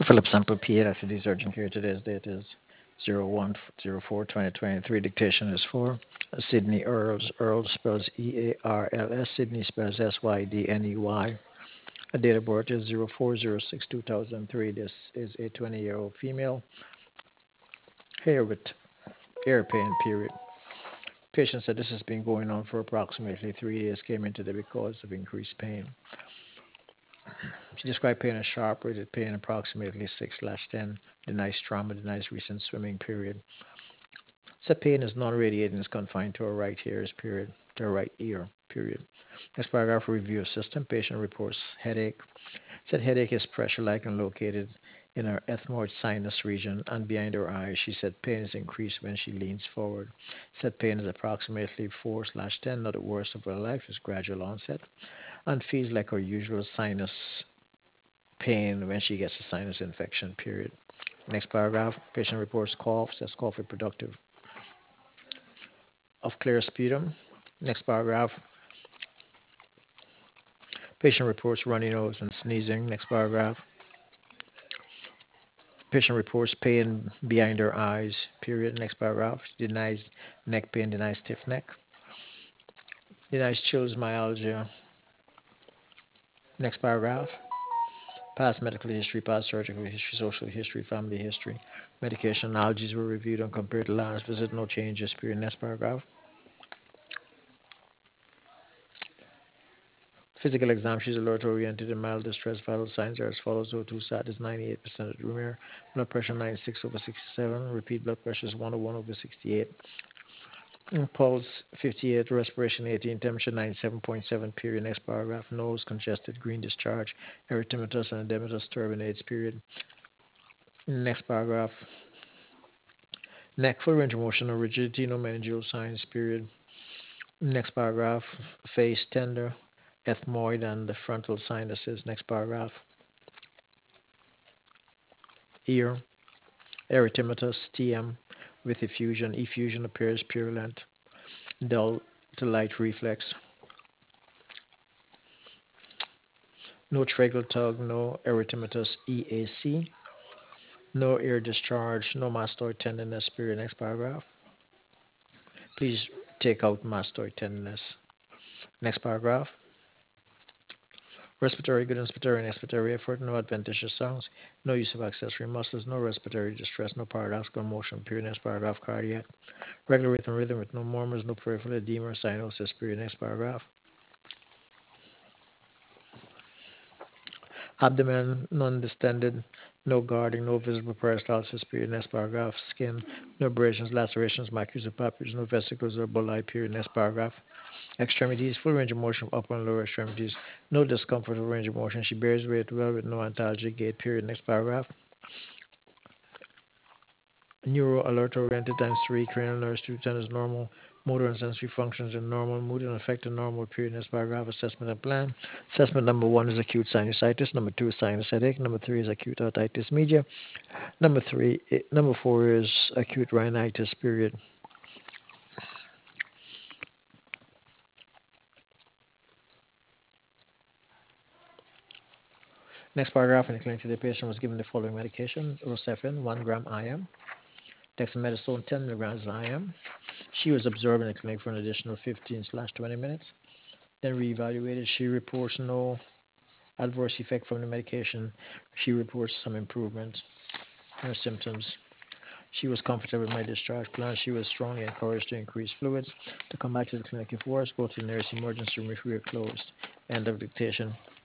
Philip Sample PA, that's the urgent care. Today's date is 01/04/2023. Dictation is for Sydney Earls. Earls spells Earls. Sydney spells Sydney. A date of birth is 04/06/2003. This is a 20-year-old female. Here with ear pain, period. Patient said this has been going on for approximately 3 days. Came in today because of increased pain. She described pain as sharp rated pain, approximately 6/10. Denies trauma, denies recent swimming, period. Said pain is non-radiating, is confined to her right ears, period. To her right ear, period. Next paragraph, review of system. Patient reports headache. Said headache is pressure-like and located in her ethmoid sinus region and behind her eyes. She said pain is increased when she leans forward. Said pain is approximately 4/10, not the worst of her life, is gradual onset, and feels like her usual sinus pain when she gets a sinus infection, period. Next paragraph, patient reports cough, says cough is productive of clear sputum. Next paragraph, patient reports runny nose and sneezing. Next paragraph, patient reports pain behind her eyes, period. Next paragraph, denies neck pain, denies stiff neck, denies chills, myalgia. Next paragraph, past medical history, past surgical history, social history, family history. Medication allergies were reviewed and compared to last visit, no changes, period. Next paragraph, physical exam, she's alert oriented and mild distress. Vital signs are as follows: O2 sat is 98% of the room air, blood pressure 96/67, repeat blood pressure is 101/68, pulse 58, respiration 18, temperature 97.7, period. Next paragraph, nose congested, green discharge, erythematous and edematous turbinates, period. Next paragraph, neck full range of motion, no rigidity, no meningeal signs, period. Next paragraph, face tender, ethmoid and the frontal sinuses. Next paragraph, ear, erythematous, TM, with effusion. Effusion appears purulent, dull to light reflex. No tracheal tug, no erythematous, EAC. No ear discharge, no mastoid tenderness, period. Next paragraph. Please take out mastoid tenderness. Next paragraph. Respiratory good inspiratory and expiratory effort, no adventitious sounds, no use of accessory muscles, no respiratory distress, no paradoxical motion, period. Next paragraph, cardiac. Regular rhythm with no murmurs, no peripheral edema or cyanosis, period. Next paragraph. Abdomen non-distended, no guarding, no visible peristalsis, period. Next paragraph. Skin, no abrasions, lacerations, maculae or papules, no vesicles or bulli, period. Next paragraph. Extremities, full range of motion of upper and lower extremities, no discomfort or range of motion. She bears weight well with no antalgic gait, period. Next paragraph. Neuro alert oriented times 3, cranial nerves 210 is normal, motor and sensory functions are normal, mood and affect are normal, period. Next paragraph, assessment and plan. Assessment number 1 is acute sinusitis, number 2 is sinus headache, number 3 is acute otitis media, number 4 is acute rhinitis, period. Next paragraph, in the clinic, the patient was given the following medication: Rosefin, 1 gram IM, dexamethasone, 10 milligrams IM. She was observed in the clinic for an additional 15/20 minutes, then reevaluated. She reports no adverse effect from the medication. She reports some improvement in her symptoms. She was comfortable with my discharge plan. She was strongly encouraged to increase fluids. To come back to the clinic if worse, go to the nearest emergency room if we are closed. End of dictation.